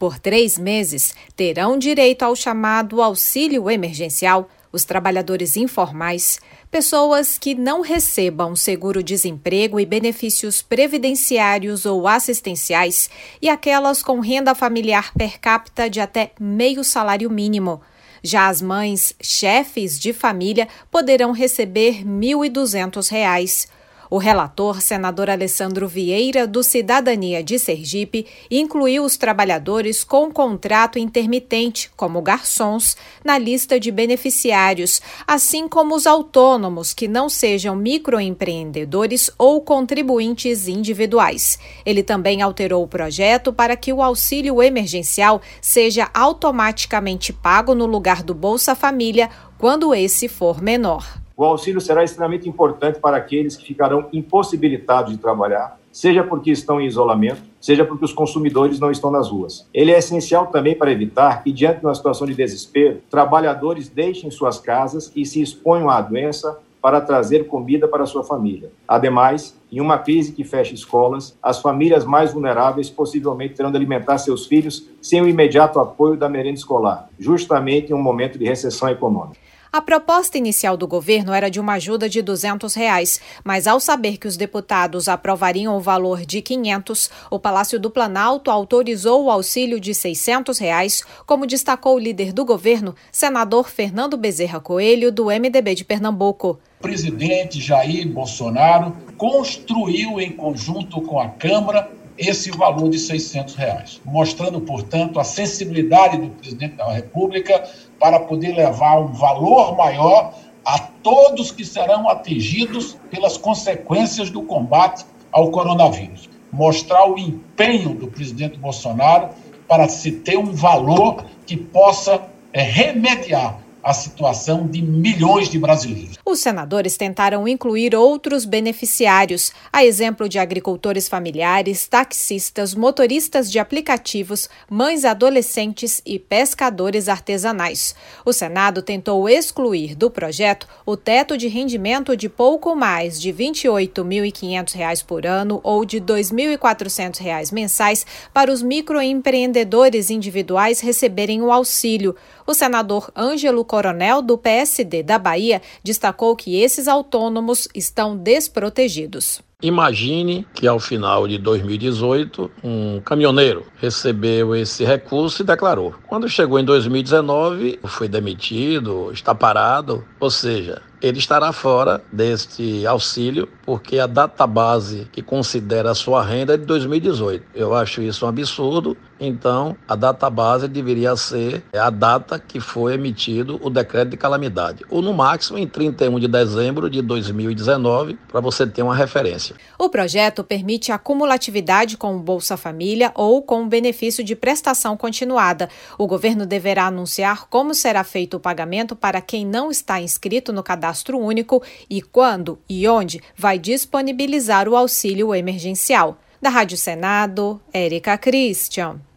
Por 3 meses, terão direito ao chamado auxílio emergencial os trabalhadores informais, pessoas que não recebam seguro-desemprego e benefícios previdenciários ou assistenciais e aquelas com renda familiar per capita de até meio salário mínimo. Já as mães, chefes de família, poderão receber R$ 1.200. O relator, senador Alessandro Vieira, do Cidadania de Sergipe, incluiu os trabalhadores com contrato intermitente, como garçons, na lista de beneficiários, assim como os autônomos que não sejam microempreendedores ou contribuintes individuais. Ele também alterou o projeto para que o auxílio emergencial seja automaticamente pago no lugar do Bolsa Família quando esse for menor. O auxílio será extremamente importante para aqueles que ficarão impossibilitados de trabalhar, seja porque estão em isolamento, seja porque os consumidores não estão nas ruas. Ele é essencial também para evitar que, diante de uma situação de desespero, trabalhadores deixem suas casas e se exponham à doença para trazer comida para sua família. Ademais, em uma crise que fecha escolas, as famílias mais vulneráveis possivelmente terão de alimentar seus filhos sem o imediato apoio da merenda escolar, justamente em um momento de recessão econômica. A proposta inicial do governo era de uma ajuda de R$ 200, mas ao saber que os deputados aprovariam o valor de R$ 500, o Palácio do Planalto autorizou o auxílio de R$ 600, como destacou o líder do governo, senador Fernando Bezerra Coelho, do MDB de Pernambuco. O presidente Jair Bolsonaro construiu em conjunto com a Câmara esse valor de R$ 600, mostrando, portanto, a sensibilidade do presidente da República para poder levar um valor maior a todos que serão atingidos pelas consequências do combate ao coronavírus. Mostrar o empenho do presidente Bolsonaro para se ter um valor que possa remediar a situação de milhões de brasileiros. Os senadores tentaram incluir outros beneficiários, a exemplo de agricultores familiares, taxistas, motoristas de aplicativos, mães adolescentes e pescadores artesanais. O Senado tentou excluir do projeto o teto de rendimento de pouco mais de R$ 28.500 por ano ou de R$ 2.400 mensais para os microempreendedores individuais receberem o auxílio. O senador Ângelo Coronel, do PSD da Bahia, destacou que esses autônomos estão desprotegidos. Imagine que ao final de 2018, um caminhoneiro recebeu esse recurso e declarou. Quando chegou em 2019, foi demitido, está parado, ou seja, ele estará fora deste auxílio porque a database que considera a sua renda é de 2018. Eu acho isso um absurdo, então a database deveria ser a data que foi emitido o decreto de calamidade, ou no máximo em 31 de dezembro de 2019, para você ter uma referência. O projeto permite a cumulatividade com o Bolsa Família ou com o benefício de prestação continuada. O governo deverá anunciar como será feito o pagamento para quem não está inscrito no cadastro único e quando e onde vai disponibilizar o auxílio emergencial. Da Rádio Senado, Érica Christian.